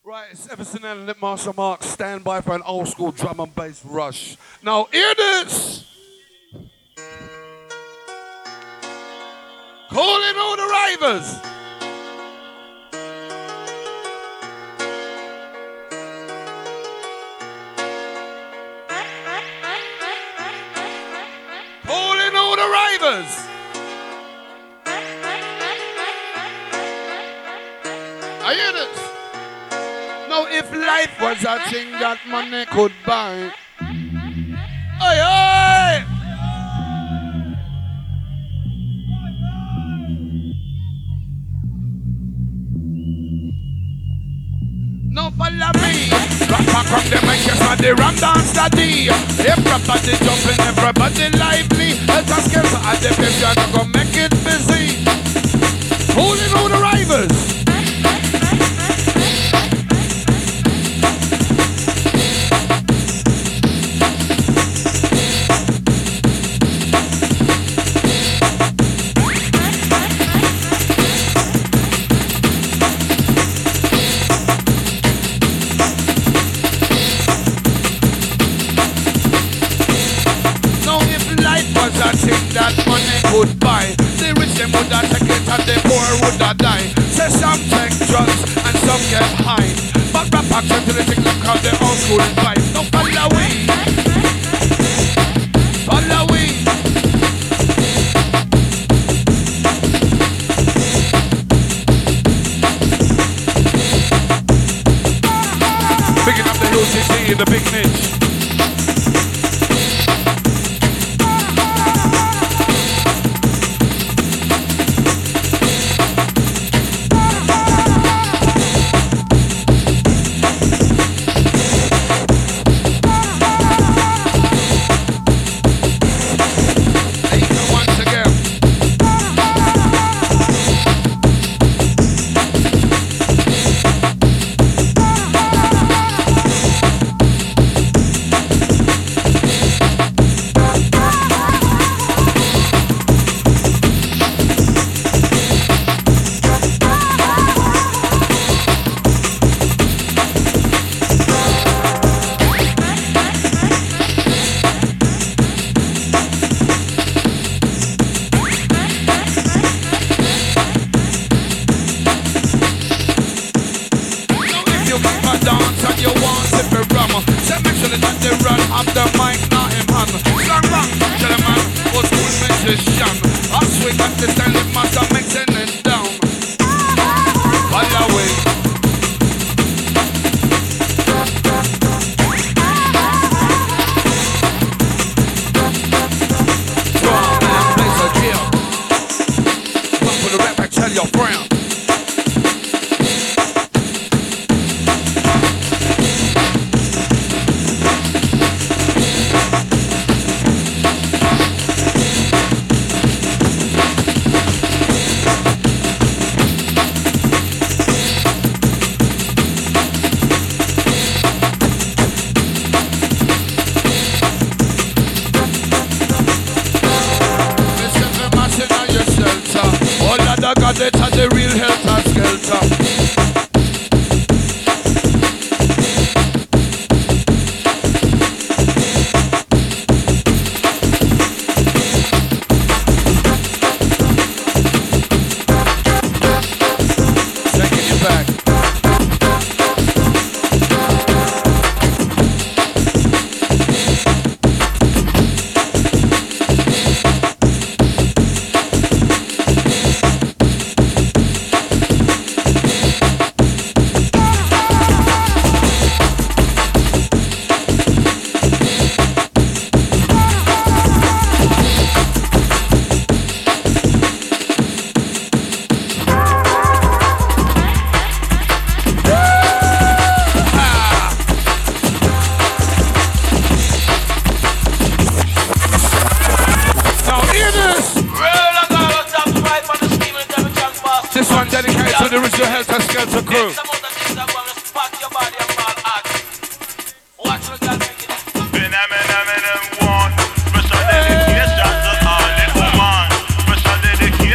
Right, it's Everson and Lip Marshall Mark. Stand by for an old school drum and bass rush. Now, hear this! Calling all the ravers! Calling all the ravers! I hear this! Now, if life was a thing that money could buy, oi, oi! Now follow me. Rapper come them and kiss on the ram dance daddy. Everybody jumping, everybody lively. Let us get at the place, you're not gonna make it busy. Holding all the ravers. That money could buy. The rich them would have take it and the poor would have die. Say some take drugs and some get high. But rap action to the thing them call the old school advice. No follow we. Follow we. Picking up the UCC in the big niche.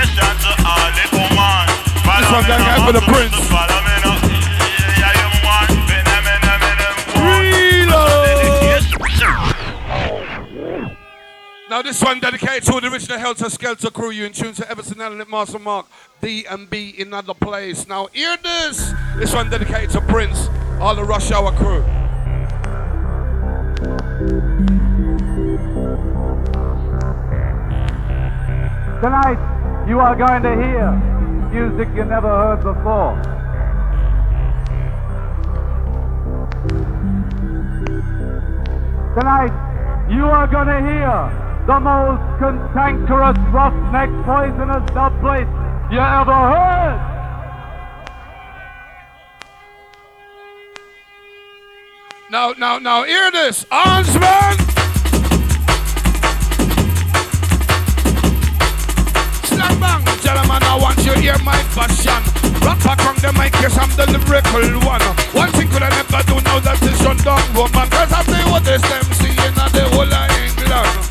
For the prince. This one dedicated to the original Helter Skelter crew. You in tune to Everson Allen, Master Mark, D&B in another place. Now hear this. This one dedicated to Prince, all the Rush Hour crew. Tonight, you are going to hear music you never heard before. Tonight, you are going to hear the most cantankerous, roughneck, poisonous dubplate you ever heard. Now, hear this. Arms, man. Slam bang, gentlemen, I want you to hear my passion. Rapper on the mic, yes, I'm the lyrical one. One thing could I never do now, that is shut down woman. Cause I say what this them seeing at the whole of England.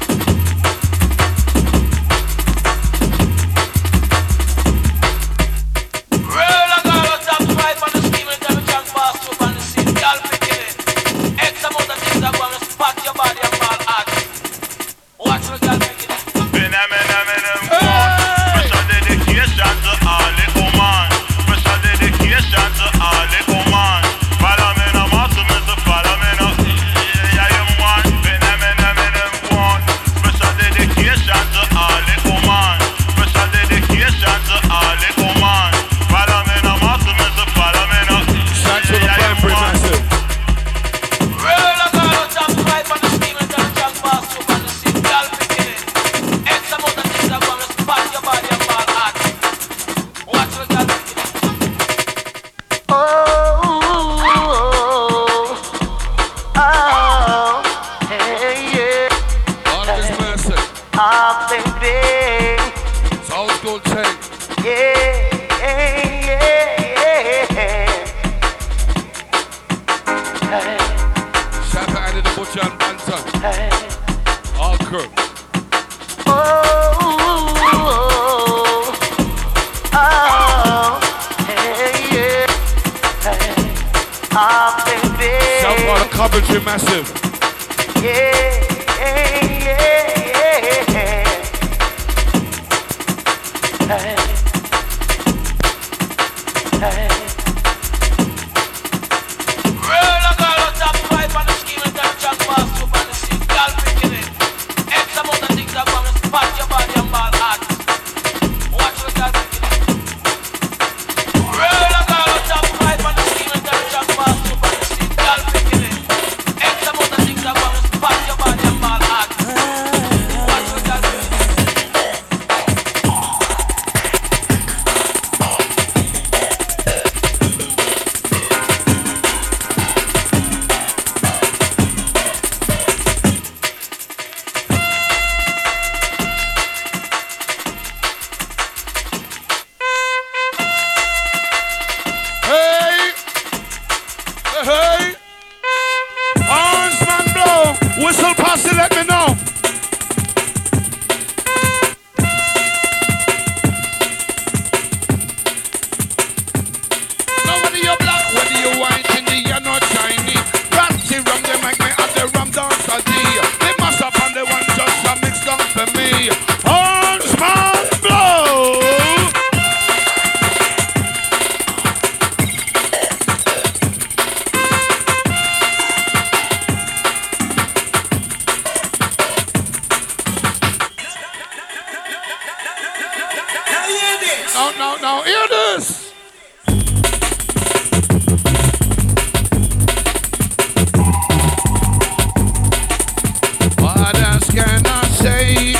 Now, hear this. What else can I say?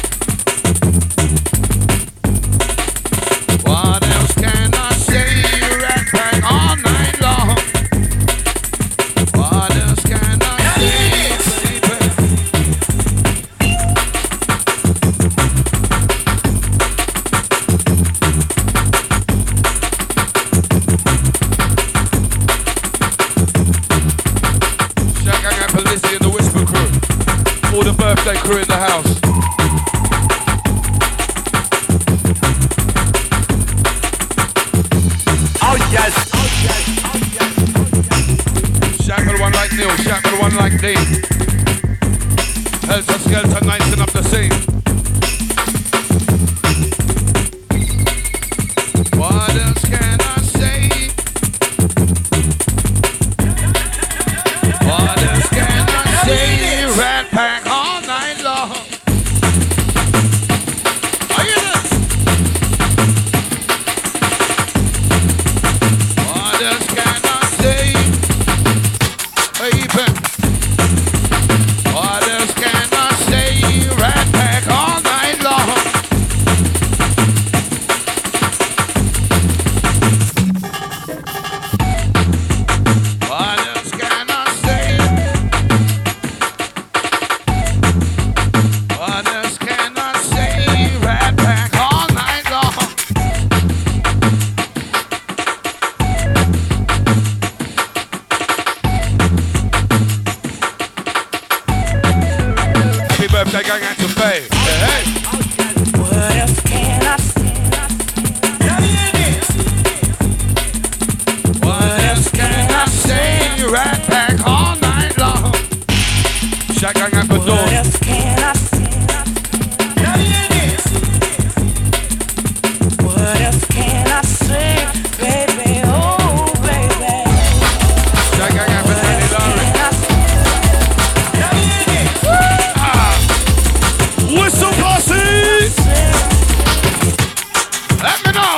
What else can I say? Rat pack all night long. What else can I say? All the birthday crew in the house. Oh yes. Shackle one like Neil, shackle one like Dean. Helter Skelter, nicing up the scene. Rat Pack all night long. Shaq Gang at the door. What else can I say? What else can I say, baby? Oh, baby. Shaq Gang at the Whistle Posse! Let me know!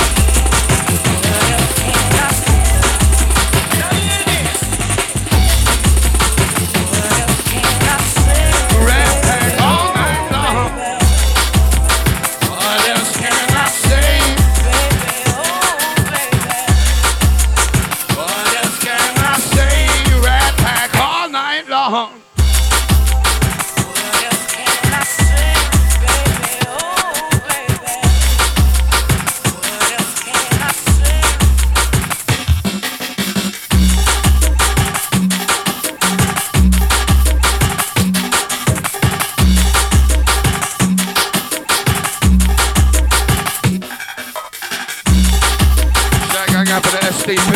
Rat Pack all night long. What else can I say? What else can I say? Rat Pack all night long. For the SDP.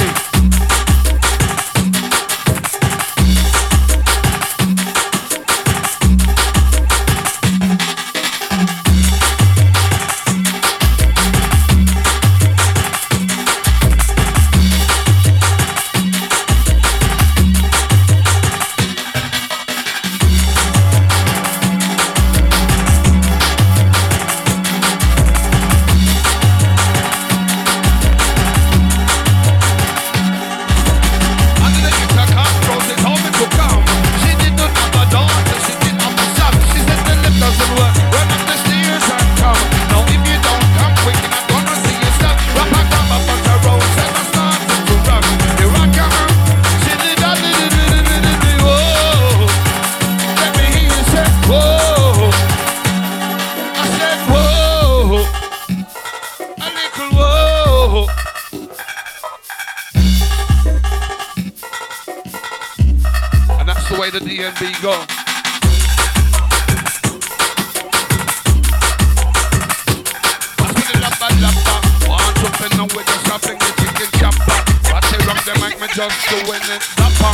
The DNB go. Pass me the lappa lappa. Want to pin on with the shopping, the chicken chopper. Watch it rock, they make me just doing it. Lappa.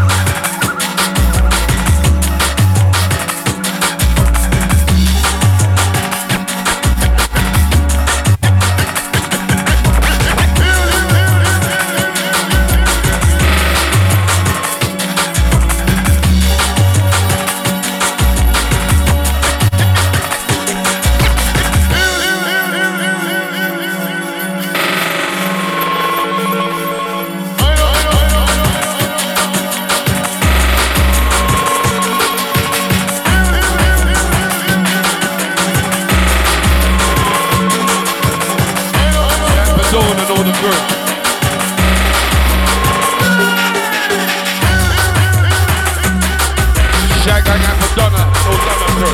Shaq Gang at Madonna, no Donna girl.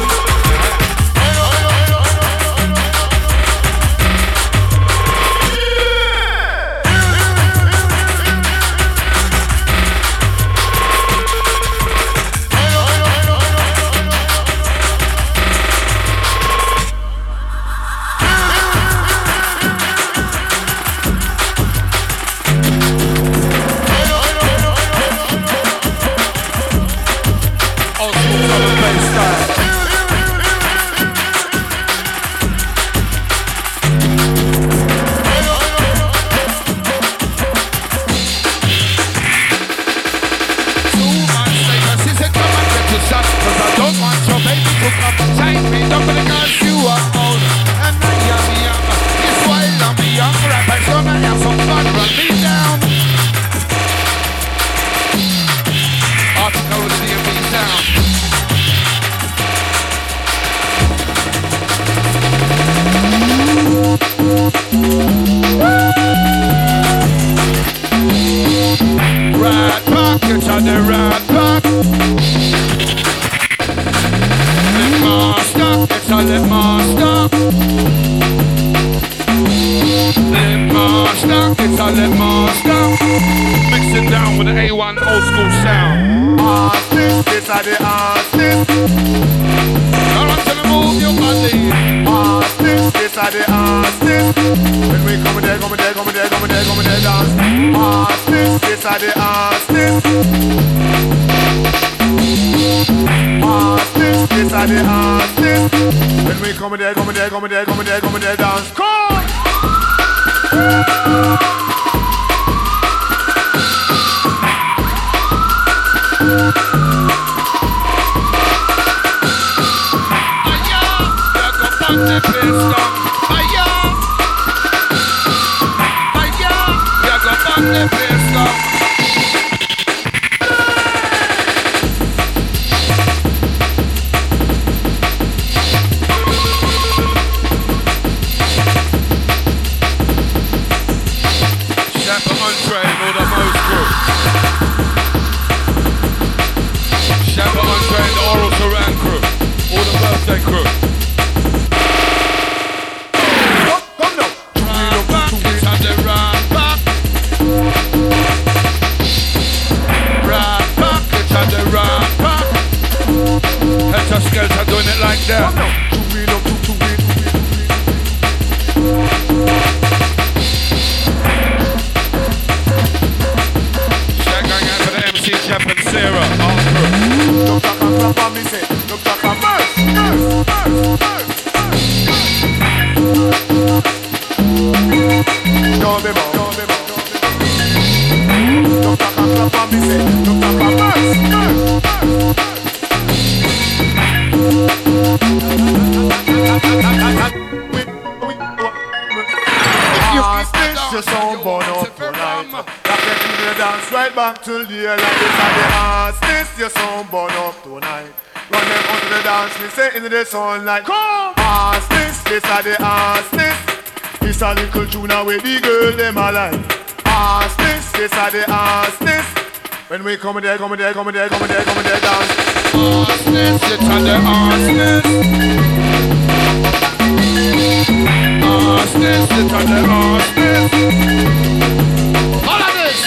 Rat Pack, it's on the Rat Pack. Lip Master, it's a Lip Master. Lip Master, it's a Lip Master. Mixing down with the A1 old school sound. Artist, it's a the artist. Now I'm trying to move your body. Artist, it's a the artist. When we come there, dance. Artist, it's a the artist. are the artists. When we come there, dance. Come! The place down. Aya, we are going back the place down. Shepper Andre, know the most crew. Shepper Andre, the Oral Saran crew, all the birthday crew. Skelter doing it like that. Shag gang out for the MC Jap and Sarah. Don't talk and clap on me, say. Don't talk and burst. Don't be more. Don't talk and clap on me, say. Don't talk and burst. Your sound burn up tonight. That can you dance right back till the air like this are the artists. Your sound burn up tonight. Run them out to the dance, me say into the sunlight. Come, artists, this are the artists. This a little tune where the girl them a like. Artists, this are the artists. When we come there, dance. Artists, it's are the artists. Arsenal, sit on the arsenal. All of this.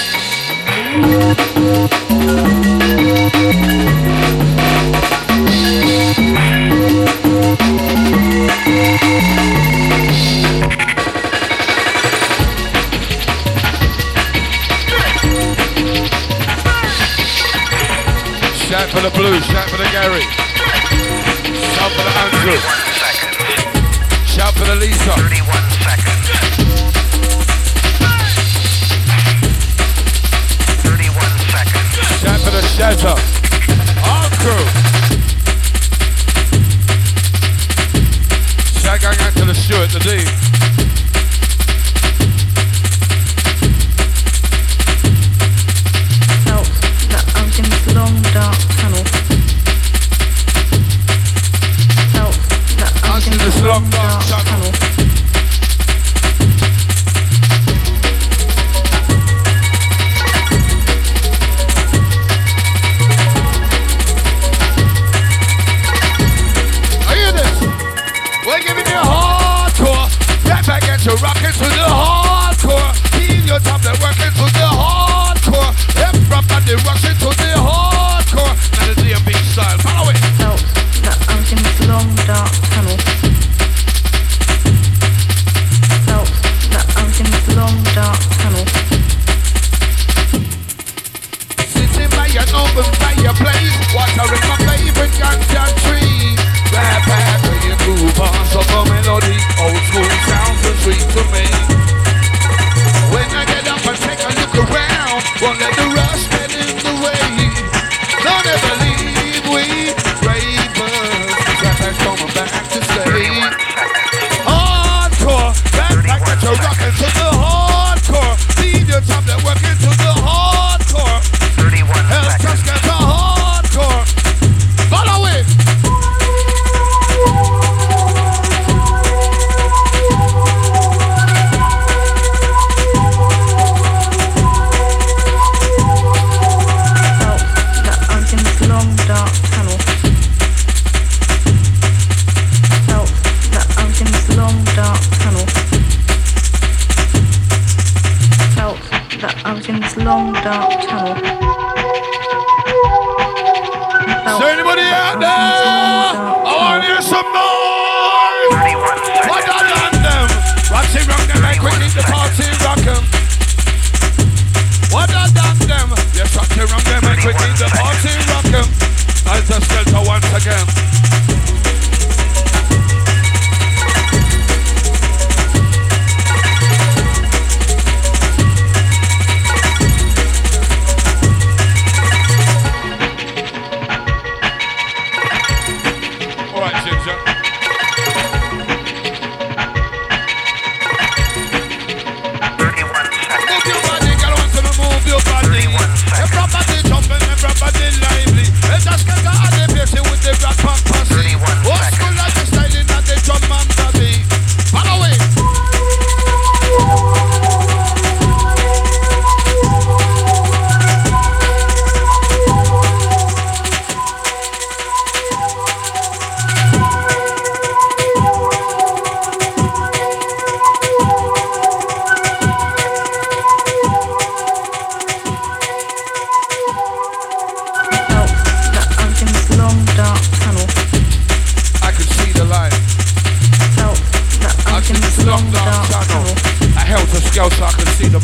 Shout for the Blue, shout for the Gary. Shout for the Andrew. Shout for the Lisa. 31 seconds. 31 seconds. Shout for the Shatter. All crew. Shout going out to the Stuart, the D. Felt that I was in this long dark tunnel. Felt that I was in this long dark tunnel. To rock it to the hardcore. Feel your top that work it to the hardcore. Hip rap and they rush it to the hardcore. Now the DMB style, follow it. Felt that I was in this long dark tunnel. Felt that I was in this long dark tunnel. Sitting by an open fireplace, watering my favorite ganja tree. Rap, playing groove on some melody. Old school sounds are sweet to me. When I get up and take a look around, won't let the rush get in the way. Don't ever leave, we ravers. Rap has coming back to stay. Hardcore, back that you're rocking to the hardcore. Leave your top that working to the hardcore. 31 Hell, just get the hardcore. Follow it. Long dark tunnel. Is there anybody out there? I want to hear some noise. 31 seconds. What on them? Roxy rock them like we need the party rock 'em. What on them? Yes, Roxy rock them like we need the party rock 'em. Nice to Skelter once again.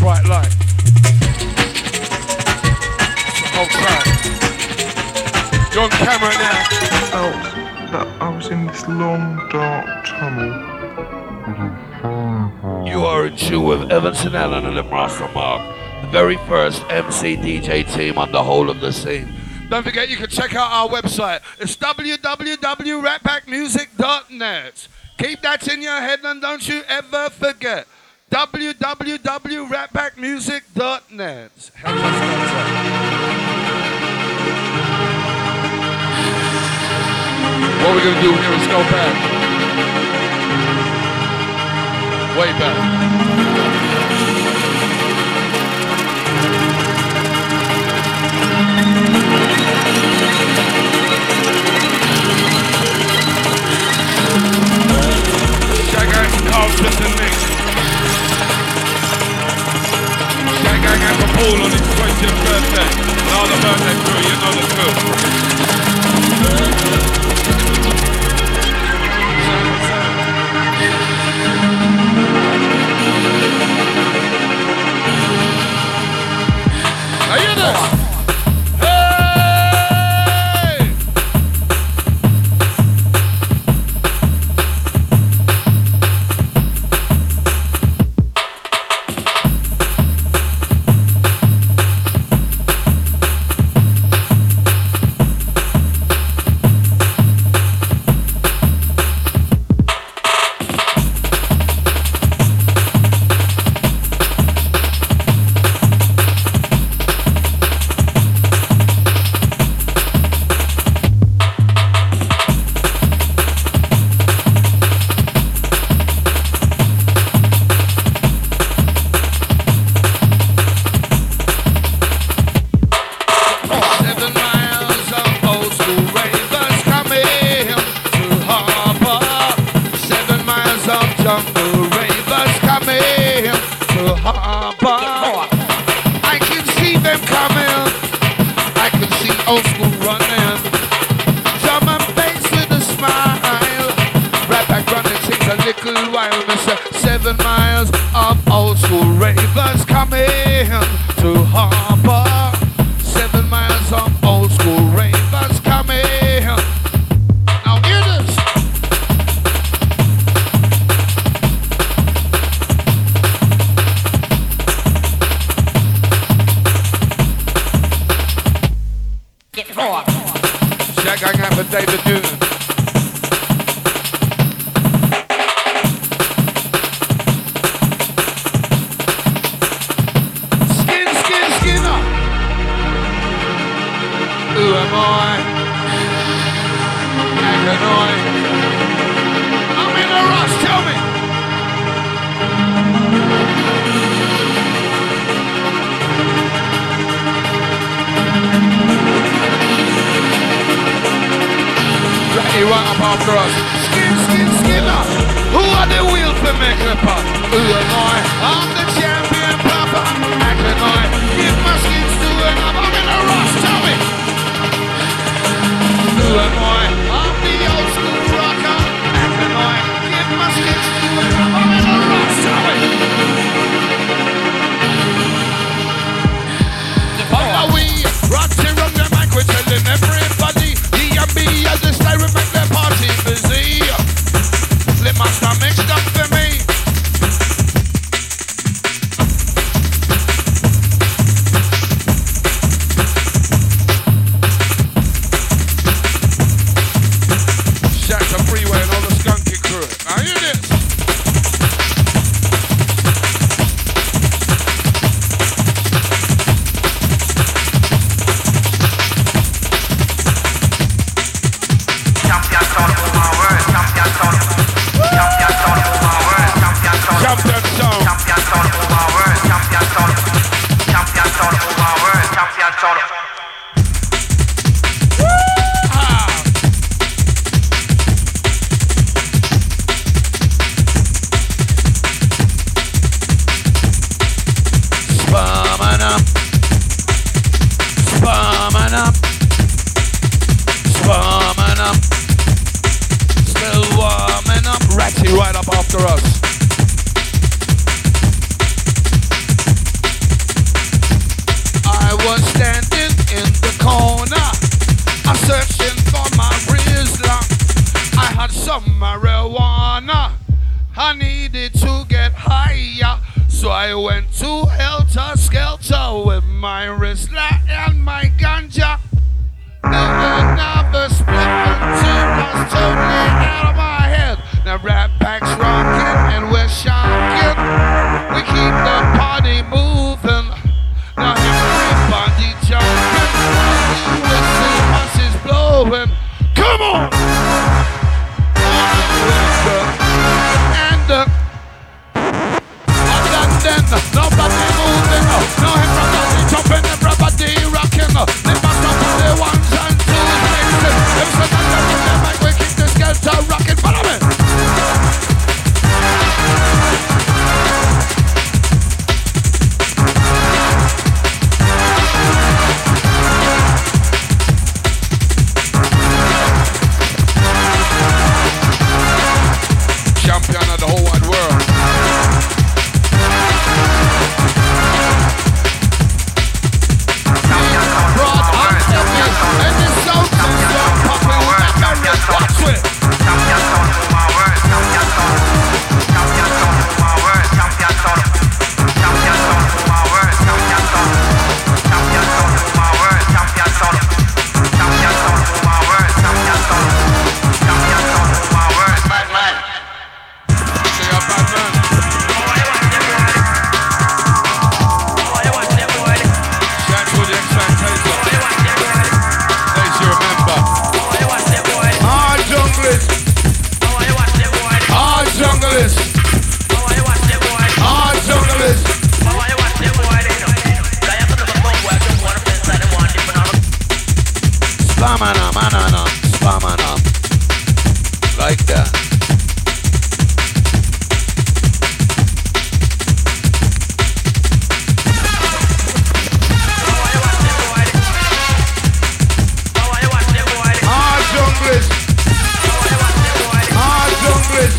bright light. Hold tight. You're on camera now. That I was in this long dark tunnel. You are in tune with Evanson Allen and the Master Mark, the very first MC DJ team on the whole of the scene. Don't forget you can check out our website. It's www.ratpackmusic.net. Keep that in your head and don't you ever forget. www.ratpackmusic.net. What we're going to do here is go back. Way back. Shaggang, Carlton and Nick. Shaggang and Paul on his 20th birthday. And all the birthday crew, you know the crew. Are you there? Right up after us. I needed to get higher, so I went to Helter Skelter with my Rizla and my ganja. Another split was totally out of my head. Now Rat Pack's rocking and we're shocking. We keep the party moving. Now everybody jumping. Whistle buses blowing. Come on! And then nobody moving. No everybody jumping, everybody rocking. They must stop on the ones and twos. If somebody we keep the skelter rocking. Follow me. Champion of the whole wide world. Broad and heavy, and the sound system popping like a red. Watch it. Champion sound to my word. Champion sound. Champion sound to my word. Champion sound. Champion sound to my word. Champion sound. Champion sound to my word. Champion sound. Champion sound to my word. Champion sound. Champion sound to my word. Bad man. Say a bad man. Shout to the expectator. Let's remember. Hard junglist. Hard junglist. Hard junglist. Spamana, manana, spamana. Like that. Hard junglist. Hard junglist.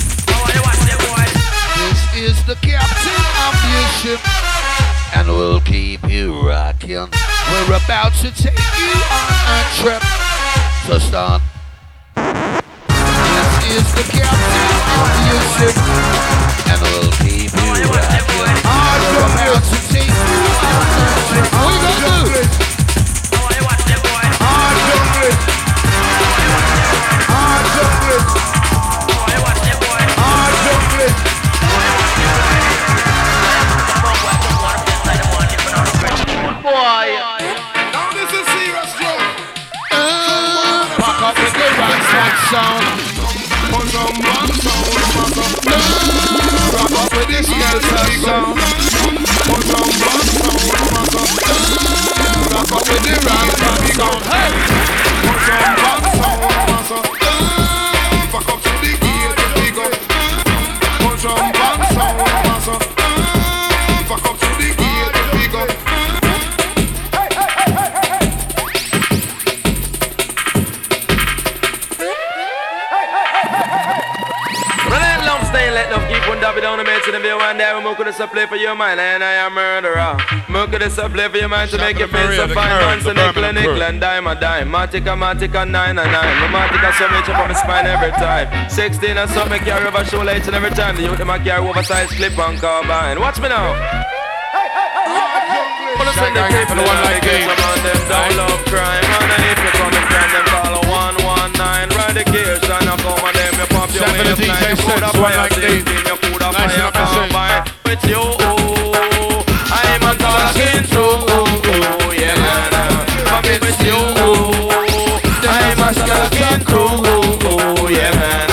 This is the captain of your ship, and we'll keep you rocking. We're about to take you on a trip to start. This is the captain of your ship, and we'll keep you rocking. We're about to take you on a trip. What you gonna do? Hard junglist. Hard junglist. Hard junglist. Now this is serious joke. Pack up with the Rack sound. Rock up with the Skelter sound. Rock up with the Rack sound. Hey! Back up to the gate, big up. Punch on back sound. Back up to the gate, big up. Let them keep on dabbing down the mate to the view and there. We're going to play for your mind and I am murderer. We're going to play for your mind to make you feel so fine. Once a nickel and dime a dime. Matica, 9 and 9. Matica, so much from my spine every time. 16 and something carry over show lights and every time. The youth them carry oversized clip on carbine. Watch me now. Wanna send the people who want like it. Don't love crime. And if you come and friend them call 119. Radication, I come and them you pop your way up like you put a fire 16. You put a fire combine with you. I'm a talking true. Yeah, man. With you. I'm a talking true. Yeah, man.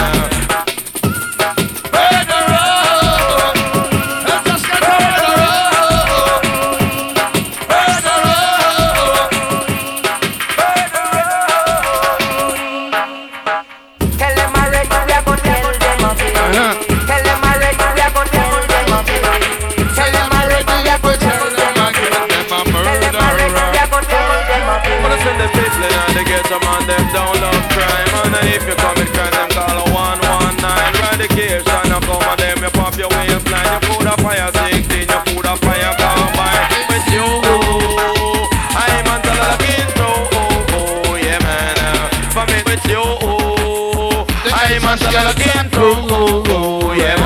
Don't love crime, and if you come and crime, them call 119. Radication, you come and them, you pop your waistline. You put a fire 16, you put a fire combine with you. I'm until I look into, yeah man. For me with you, I'm until I look into, yeah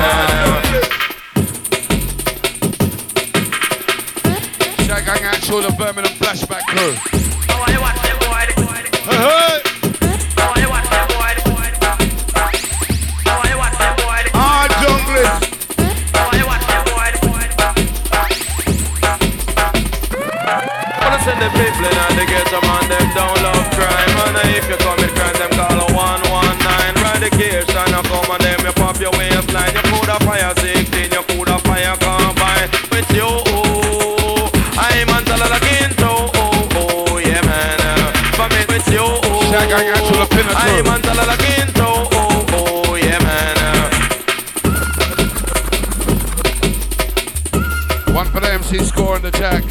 Back crew. Hey, hey. Ah, junglist. Send the people in and they get some on them don't love crime. And if you commit crime, them call a 119. Radication, I come on them, you pop your waistline. You could have fire 16, you could have fire combine with you. I'm on the again, oh, yeah, man. For me, with you. I'm on the again, oh, yeah, man. One for the MC scoring the jack.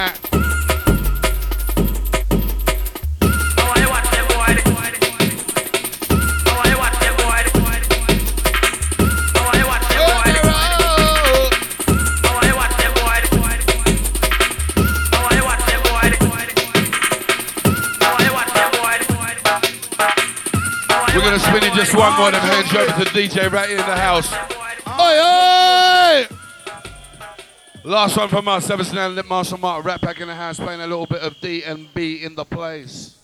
Just one more, then hands you over to DJ Ratty in the house. Oi, oi! Last one from us, 7 Lip Master Mark, Rat Pack in the house, playing a little bit of D&B in the place.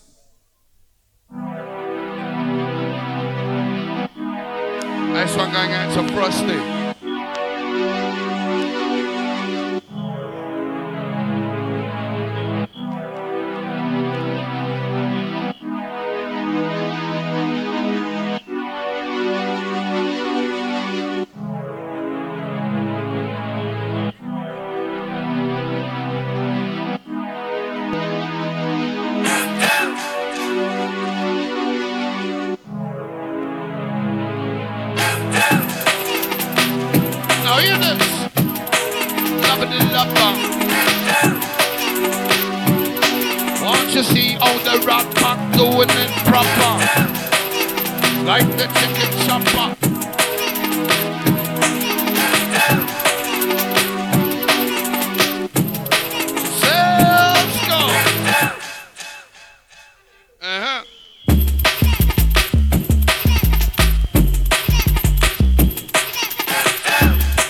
Next one going out to Frosty.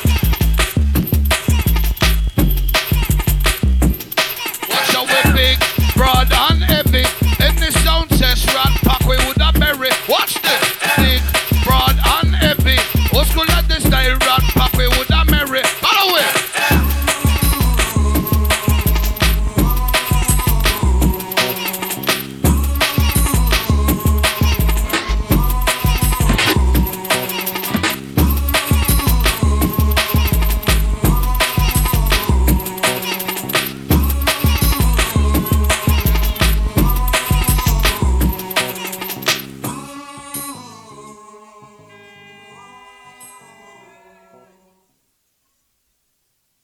Big